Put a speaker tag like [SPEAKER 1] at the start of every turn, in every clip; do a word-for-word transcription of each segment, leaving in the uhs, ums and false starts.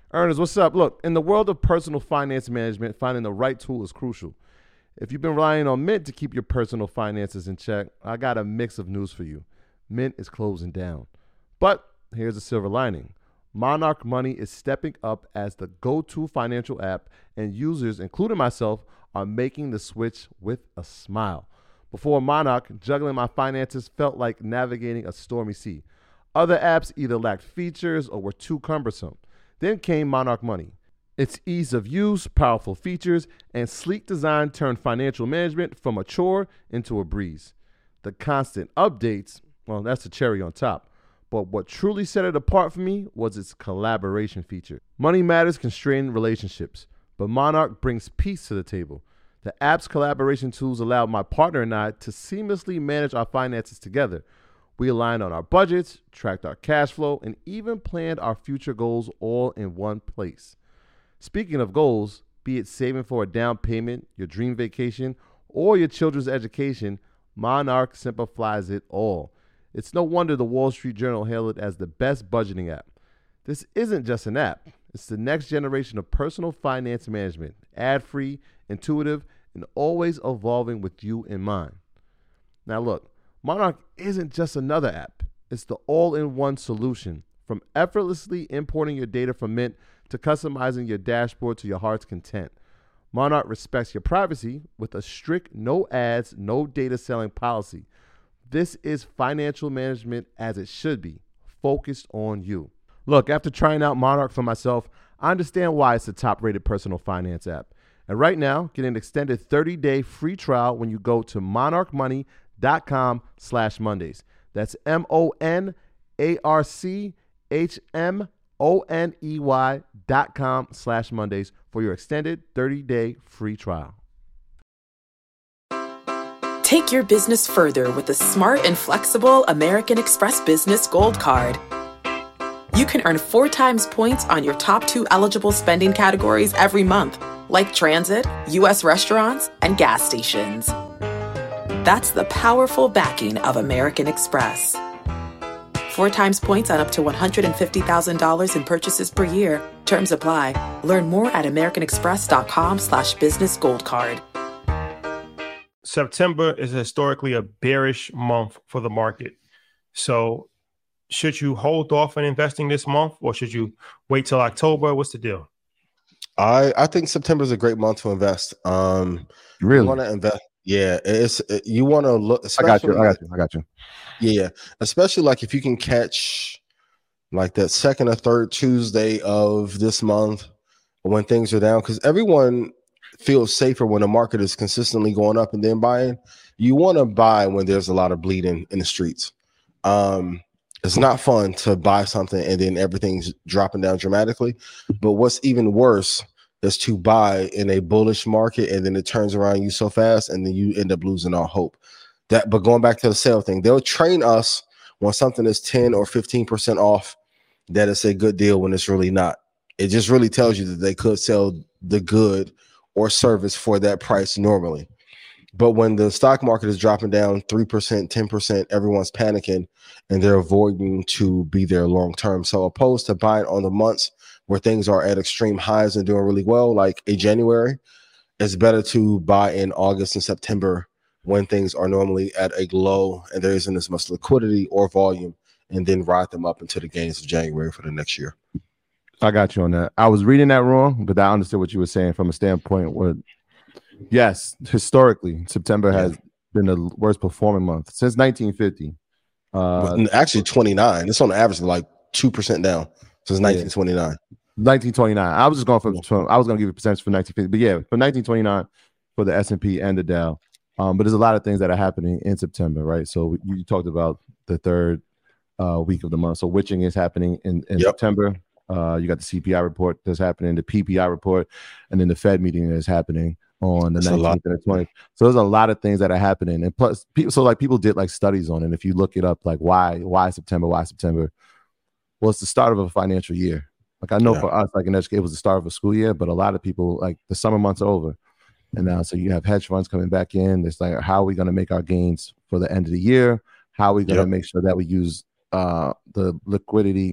[SPEAKER 1] Ernest, what's up? Look, in the world of personal finance management, finding the right tool is crucial. If you've been relying on Mint to keep your personal finances in check, I got a mix of news for you. Mint is closing down. But here's a silver lining. Monarch Money is stepping up as the go-to financial app, and users, including myself, are making the switch with a smile. Before Monarch, juggling my finances felt like navigating a stormy sea. Other apps either lacked features or were too cumbersome. Then came Monarch Money. Its ease of use, powerful features, and sleek design turned financial management from a chore into a breeze. The constant updates, well, that's the cherry on top. But what truly set it apart for me was its collaboration feature. Money matters constrain relationships, but Monarch brings peace to the table. The app's collaboration tools allow my partner and I to seamlessly manage our finances together. We aligned on our budgets, tracked our cash flow, and even planned our future goals all in one place. Speaking of goals, be it saving for a down payment, your dream vacation, or your children's education, Monarch simplifies it all. It's no wonder the Wall Street Journal hailed it as the best budgeting app. This isn't just an app. It's the next generation of personal finance management, ad-free, intuitive, and always evolving with you in mind. Now look, Monarch isn't just another app. It's the all-in-one solution. From effortlessly importing your data from Mint to customizing your dashboard to your heart's content. Monarch respects your privacy with a strict no ads, no data selling policy. This is financial management as it should be, focused on you. Look, after trying out Monarch for myself, I understand why it's the top-rated personal finance app. And right now, get an extended thirty-day free trial when you go to monarchmoney.com slash Mondays. That's M-O-N-A-R-C-H-M-O-N-E-Y dot com slash Mondays for your extended thirty-day free trial.
[SPEAKER 2] Take your business further with the smart and flexible American Express Business Gold Card. You can earn four times points on your top two eligible spending categories every month, like transit, U S restaurants, and gas stations. That's the powerful backing of American Express. Four times points on up to one hundred fifty thousand dollars in purchases per year. Terms apply. Learn more at americanexpress.com slash business gold card.
[SPEAKER 3] September is historically a bearish month for the market. So should you hold off on investing this month or should you wait till October? What's the deal?
[SPEAKER 4] I, I think September is a great month to invest. Um,
[SPEAKER 1] Really?
[SPEAKER 4] You want to invest. Yeah, it's it, you want to look.
[SPEAKER 1] I got you. I got you. I got you.
[SPEAKER 4] Yeah, especially like if you can catch like that second or third Tuesday of this month when things are down, because everyone feels safer when the market is consistently going up and then buying. You want to buy when there's a lot of bleeding in the streets. Um, it's not fun to buy something and then everything's dropping down dramatically. But what's even worse is to buy in a bullish market and then it turns around you so fast and then you end up losing all hope. That, but going back to the sale thing, they'll train us when something is ten or fifteen percent off that it's a good deal when it's really not. It just really tells you that they could sell the good or service for that price normally. But when the stock market is dropping down three percent, ten percent, everyone's panicking and they're avoiding to be there long term. So opposed to buying on the months where things are at extreme highs and doing really well, like a January, it's better to buy in August and September when things are normally at a low and there isn't as much liquidity or volume, and then ride them up into the gains of January for the next year.
[SPEAKER 1] I got you on that. I was reading that wrong, but I understood what you were saying from a standpoint where, yes, historically, September has yeah. been the worst performing month since nineteen fifty. Uh,
[SPEAKER 4] Actually, twenty-nine. It's on average like two percent down since nineteen twenty-nine.
[SPEAKER 1] nineteen twenty-nine. I was just going for, from, I was going to give you a percentage for nineteen fifty, but yeah, for nineteen twenty-nine for the S and P and the Dow. Um, but there's a lot of things that are happening in September, right? So you talked about the third uh, week of the month. So witching is happening in, in yep. September. Uh, you got the C P I report that's happening, the P P I report, and then the Fed meeting is happening on the that's nineteenth and the twentieth. So there's a lot of things that are happening. And plus, people, so like people did like studies on it. And if you look it up, like why, why September, why September? Well, it's the start of a financial year. Like I know yeah. for us, like in education, it was the start of a school year, but a lot of people, like the summer months are over. And now, so you have hedge funds coming back in. It's like, how are we going to make our gains for the end of the year? How are we going to yep. make sure that we use uh, the liquidity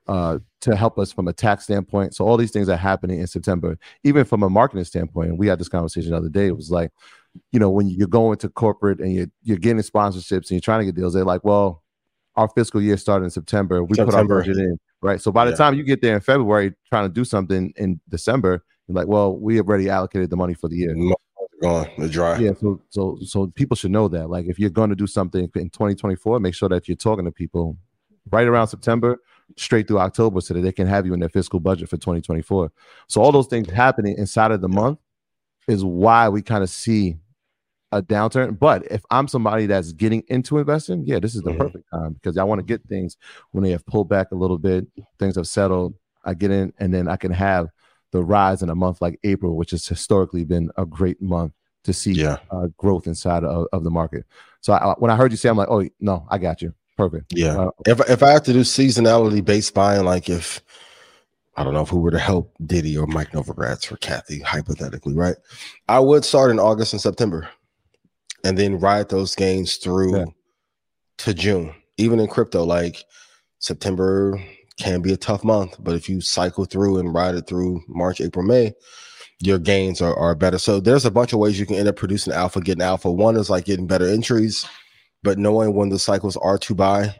[SPEAKER 1] uh, to help us from a tax standpoint. So all these things are happening in September, even from a marketing standpoint. And we had this conversation the other day. It was like, you know, when you're going to corporate and you're, you're getting sponsorships and you're trying to get deals, they're like, well, our fiscal year started in September. We September. put our budget in, right? So by the yeah. time you get there in February trying to do something in December, you're like, well, we have already allocated the money for the year.
[SPEAKER 4] Gone, the dry.
[SPEAKER 1] Yeah, so so so people should know that. Like, if you're going to do something in twenty twenty-four, make sure that you're talking to people right around September, straight through October, so that they can have you in their fiscal budget for twenty twenty-four. So all those things happening inside of the month is why we kind of see a downturn. But if I'm somebody that's getting into investing, yeah, this is the mm-hmm. perfect time, because I want to get things when they have pulled back a little bit, things have settled. I get in, and then I can have the rise in a month like April, which has historically been a great month to see yeah. uh, growth inside of, of the market. So I, when I heard you say, I'm like, oh, no, I got you. Perfect.
[SPEAKER 4] Yeah.
[SPEAKER 1] Uh,
[SPEAKER 4] if, if I have to do seasonality based buying, like if, I don't know, if we were to help Diddy or Mike Novogratz or Kathy, hypothetically, right? I would start in August and September and then ride those gains through yeah. to June. Even in crypto, like September can be a tough month, but if you cycle through and ride it through March, April, May, your gains are, are better. So there's a bunch of ways you can end up producing alpha, getting alpha. One is like getting better entries, but knowing when the cycles are to buy.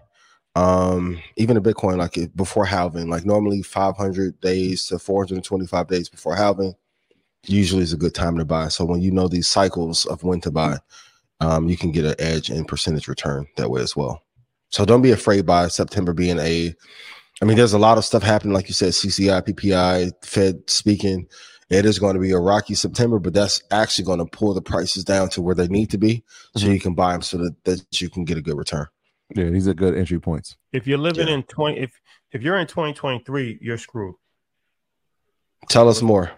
[SPEAKER 4] Um, even in Bitcoin, like it, before halving, like normally five hundred days to four hundred twenty-five days before halving, usually is a good time to buy. So when you know these cycles of when to buy, um, you can get an edge in percentage return that way as well. So don't be afraid by September being a I mean, there's a lot of stuff happening, like you said, C C I, P P I, Fed speaking. It is going to be a rocky September, but that's actually going to pull the prices down to where they need to be, so mm-hmm. you can buy them so that, that you can get a good return.
[SPEAKER 1] Yeah, these are good entry points.
[SPEAKER 3] If you're living yeah. in twenty, if if you're in twenty twenty-three, you're screwed.
[SPEAKER 4] Tell us more.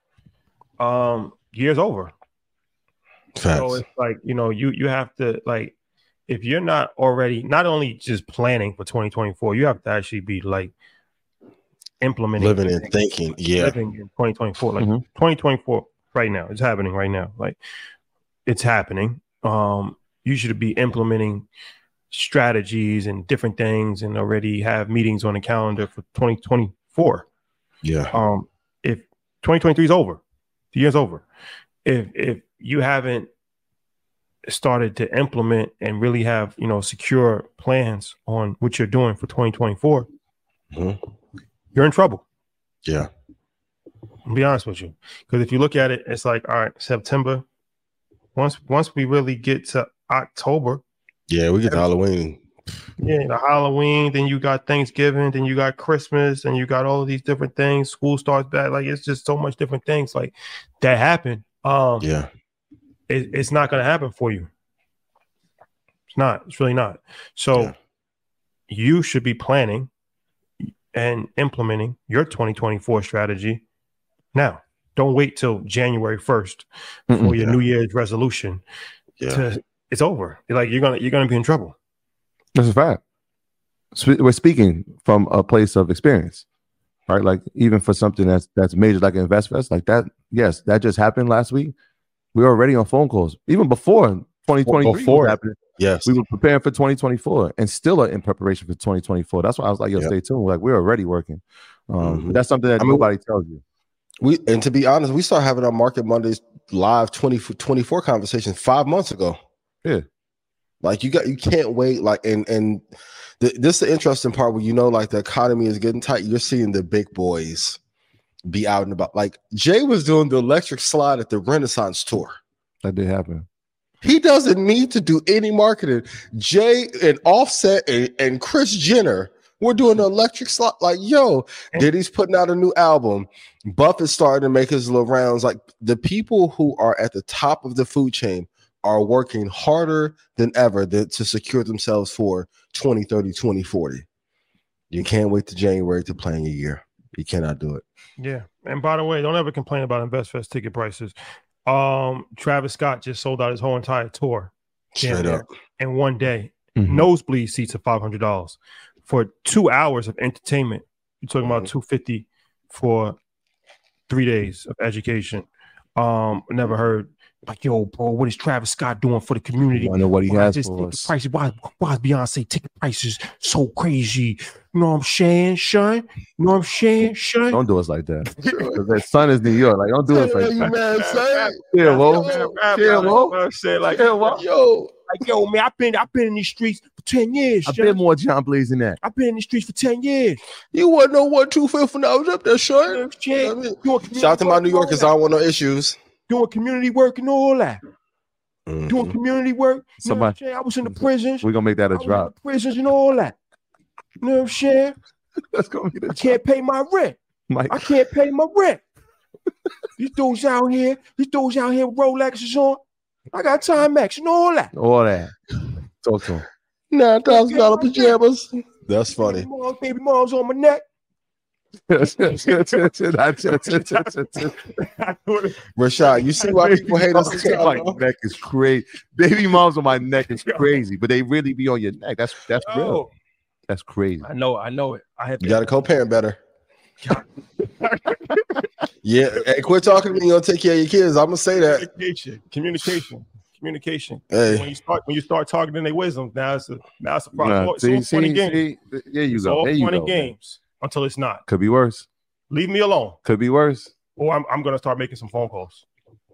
[SPEAKER 3] Um, year's over.
[SPEAKER 4] Facts.
[SPEAKER 3] So it's like, you know, you you have to, like, if you're not already, not only just planning for twenty twenty-four, you have to actually be like implementing,
[SPEAKER 4] living and thinking. Yeah,
[SPEAKER 3] living in twenty twenty-four, like
[SPEAKER 1] mm-hmm.
[SPEAKER 3] twenty twenty-four right now. It's happening right now. Like it's happening. Um, you should be implementing strategies and different things, and already have meetings on the calendar for twenty twenty-four.
[SPEAKER 4] Yeah.
[SPEAKER 3] Um, if twenty twenty-three is over, the year's over. If if you haven't started to implement and really have, you know, secure plans on what you're doing for twenty twenty-four,
[SPEAKER 4] mm-hmm.
[SPEAKER 3] you're in trouble.
[SPEAKER 4] Yeah.
[SPEAKER 3] I'll be honest with you. Because if you look at it, it's like, all right, September, once once we really get to October.
[SPEAKER 4] Yeah, we get to Halloween.
[SPEAKER 3] Yeah, the Halloween, then you got Thanksgiving, then you got Christmas, and you got all of these different things. School starts back. Like, it's just so much different things like that happen. Um,
[SPEAKER 4] yeah.
[SPEAKER 3] It, it's not going to happen for you. It's not. It's really not. So yeah. you should be planning and implementing your twenty twenty-four strategy now. Don't wait till January first for mm-hmm. your yeah. New Year's resolution.
[SPEAKER 4] Yeah.
[SPEAKER 3] To, it's over. Like you're gonna you're gonna be in trouble.
[SPEAKER 1] That's a fact. We're speaking from a place of experience, right? Like even for something that's that's major, like InvestFest, like that. Yes, that just happened last week. We were already on phone calls even before twenty twenty-three
[SPEAKER 4] before
[SPEAKER 1] happened.
[SPEAKER 4] Yes,
[SPEAKER 1] we were preparing for twenty twenty-four and still in preparation for twenty twenty-four. That's why I was like, "Yo, yep. stay tuned." Like we're already working. Um, mm-hmm. But that's something that I mean, nobody tells you.
[SPEAKER 4] We and to be honest, we started having our Market Mondays live twenty twenty-four conversations five months ago.
[SPEAKER 1] Yeah,
[SPEAKER 4] like you got you can't wait. Like and and the, this is the interesting part where you know like the economy is getting tight. You're seeing the big boys be out and about. Like Jay was doing the electric slide at the Renaissance tour.
[SPEAKER 1] That did happen.
[SPEAKER 4] He doesn't need to do any marketing. Jay and Offset and, and Kris Jenner were doing the electric slide. Like, yo, Diddy's putting out a new album. Buffett's starting to make his little rounds. Like the people who are at the top of the food chain are working harder than ever to, to secure themselves for twenty thirty, twenty forty. You can't wait to January to plan your year. You cannot do it.
[SPEAKER 3] Yeah. And by the way, don't ever complain about InvestFest ticket prices. Um, Travis Scott just sold out his whole entire tour.
[SPEAKER 4] Straight up.
[SPEAKER 3] In one day.
[SPEAKER 1] Mm-hmm.
[SPEAKER 3] Nosebleed seats are five hundred dollars for two hours of entertainment. You're talking mm-hmm. about two hundred fifty dollars for three days of education. Um, never heard Like, yo, bro, what is Travis Scott doing for the community?
[SPEAKER 1] I know what he
[SPEAKER 3] why
[SPEAKER 1] has
[SPEAKER 3] is
[SPEAKER 1] for
[SPEAKER 3] ticket
[SPEAKER 1] us.
[SPEAKER 3] prices? Why, why is Beyonce ticket prices so crazy? You know what I'm saying, son? You know what I'm saying, son?
[SPEAKER 1] Don't do us like that. Because that son is New York. Like, don't do us like
[SPEAKER 4] you
[SPEAKER 1] that.
[SPEAKER 4] mad, son?
[SPEAKER 1] Yeah, well, yeah, well,
[SPEAKER 3] I said, like,
[SPEAKER 1] yeah, well.
[SPEAKER 4] Yo,
[SPEAKER 3] like, yo, man, I've been, I've been in these streets for ten years.
[SPEAKER 1] I've
[SPEAKER 3] son.
[SPEAKER 1] been more John Blaze than that.
[SPEAKER 3] I've been in the streets for ten years.
[SPEAKER 4] you wasn't no one two fifth when I was up there,
[SPEAKER 3] You know
[SPEAKER 4] son.
[SPEAKER 3] what I'm saying?
[SPEAKER 4] I mean,
[SPEAKER 3] Doing community
[SPEAKER 4] shout out to my
[SPEAKER 3] work
[SPEAKER 4] New
[SPEAKER 3] and all
[SPEAKER 4] Yorkers.
[SPEAKER 3] that.
[SPEAKER 4] I don't want no issues.
[SPEAKER 3] Doing community work and all that.
[SPEAKER 4] Mhm.
[SPEAKER 3] Doing community work. You know what I'm
[SPEAKER 1] Somebody-
[SPEAKER 3] saying? I was in the prisons.
[SPEAKER 1] We're going to make that
[SPEAKER 3] I
[SPEAKER 1] a
[SPEAKER 3] was in
[SPEAKER 1] drop.
[SPEAKER 3] the prisons and all that. You know what I'm saying?
[SPEAKER 1] That's going to be the
[SPEAKER 3] I can't pay my rent.
[SPEAKER 1] Mike.
[SPEAKER 3] I can't pay my rent. These dudes out here, these dudes out here with Rolexes on. I got Timex and all that.
[SPEAKER 1] All that. Talk to him.
[SPEAKER 4] Nine thousand dollar pajamas. That's funny.
[SPEAKER 3] Baby moms, baby moms on my neck.
[SPEAKER 4] Rashad, you see why people hate us?
[SPEAKER 1] My neck is crazy. Baby moms on my neck is crazy, but they really be on your neck. That's that's real.
[SPEAKER 3] Oh,
[SPEAKER 1] That's crazy.
[SPEAKER 3] I know, I know it. I have
[SPEAKER 4] You got to co-parent better. Yeah, hey, quit talking to me. You'll take care of your kids. I'm gonna say that.
[SPEAKER 3] communication, communication, communication.
[SPEAKER 4] Hey.
[SPEAKER 3] When you start, when you start talking in their wisdom, now it's a now it's a
[SPEAKER 1] Nah,
[SPEAKER 3] problem. It's all
[SPEAKER 1] see,
[SPEAKER 3] fun
[SPEAKER 1] see,
[SPEAKER 3] and games.
[SPEAKER 1] see, there you
[SPEAKER 3] It's
[SPEAKER 1] go.
[SPEAKER 3] all
[SPEAKER 1] There you
[SPEAKER 3] fun
[SPEAKER 1] go.
[SPEAKER 3] and games until it's not.
[SPEAKER 1] Could be worse.
[SPEAKER 3] Leave me alone,
[SPEAKER 1] Could be worse.
[SPEAKER 3] or I'm I'm gonna start making some phone calls.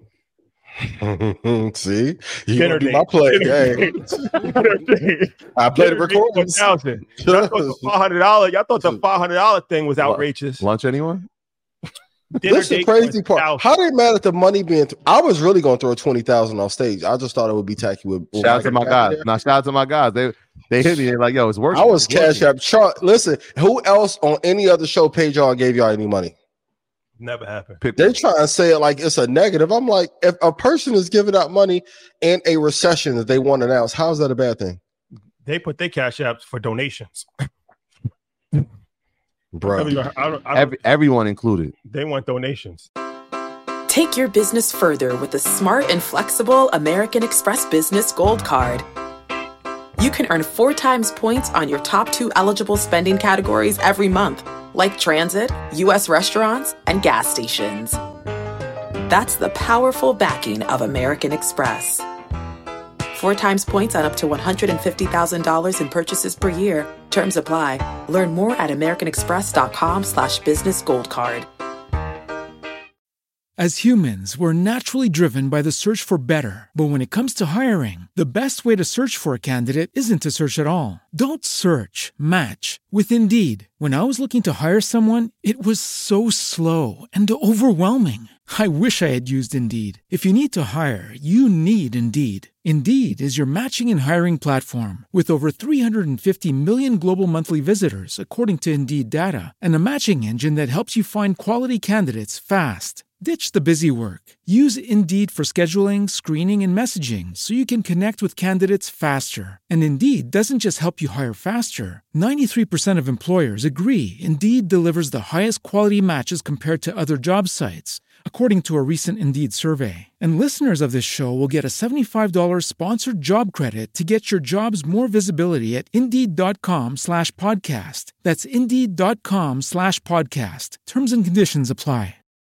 [SPEAKER 4] See, you
[SPEAKER 3] Dinner
[SPEAKER 4] gonna do
[SPEAKER 3] date.
[SPEAKER 4] my play.
[SPEAKER 3] Dinner
[SPEAKER 4] Hey,
[SPEAKER 3] date. Dinner date.
[SPEAKER 4] I played the
[SPEAKER 3] Dinner date
[SPEAKER 4] recordings.
[SPEAKER 3] one thousand. Y'all thought the five hundred dollar. Y'all thought the five hundred dollar thing was outrageous.
[SPEAKER 1] Lunch anyone?
[SPEAKER 3] Dinner
[SPEAKER 4] This is the
[SPEAKER 3] date
[SPEAKER 4] crazy
[SPEAKER 3] one
[SPEAKER 4] part.
[SPEAKER 3] thousand.
[SPEAKER 4] How they mad at the money being? Th- I was really gonna throw twenty thousand off stage. I just thought it would be tacky with. with
[SPEAKER 1] Shout out to my
[SPEAKER 4] Mike
[SPEAKER 1] guys.
[SPEAKER 4] there.
[SPEAKER 1] Now shout out to my guys. They they hit me. They're like, yo, it's working.
[SPEAKER 4] I was
[SPEAKER 1] It's working.
[SPEAKER 4] cash app. Char- Listen, who else on any other show paid y'all and gave y'all any money?
[SPEAKER 3] Never happened.
[SPEAKER 1] Pick
[SPEAKER 4] They
[SPEAKER 1] one.
[SPEAKER 4] try and say it like it's a negative. I'm like, if a person is giving out money in a recession that they want to announce, how is that a bad thing,
[SPEAKER 3] They put their cash apps for donations.
[SPEAKER 4] bro?
[SPEAKER 3] I don't, I don't, I don't,
[SPEAKER 1] Every, everyone included.
[SPEAKER 3] they want donations.
[SPEAKER 2] Take your business further with the smart and flexible American Express Business Gold Card. You can earn four times points on your top two eligible spending categories every month, like transit, U S restaurants, and gas stations. That's the powerful backing of American Express. Four times points on up to one hundred fifty thousand dollars in purchases per year. Terms apply. Learn more at americanexpress.com slash business gold card.
[SPEAKER 5] As humans, we're naturally driven by the search for better. But when it comes to hiring, the best way to search for a candidate isn't to search at all. Don't search, match with Indeed. When I was looking to hire someone, it was so slow and overwhelming. I wish I had used Indeed. If you need to hire, you need Indeed. Indeed is your matching and hiring platform with over three hundred fifty million global monthly visitors, according to Indeed data, and a matching engine that helps you find quality candidates fast. Ditch the busy work. Use Indeed for scheduling, screening, and messaging so you can connect with candidates faster. And Indeed doesn't just help you hire faster. ninety-three percent of employers agree Indeed delivers the highest quality matches compared to other job sites, according to a recent Indeed survey. And listeners of this show will get a seventy-five dollars sponsored job credit to get your jobs more visibility at Indeed.com slash podcast. That's Indeed.com slash podcast. Terms and conditions apply.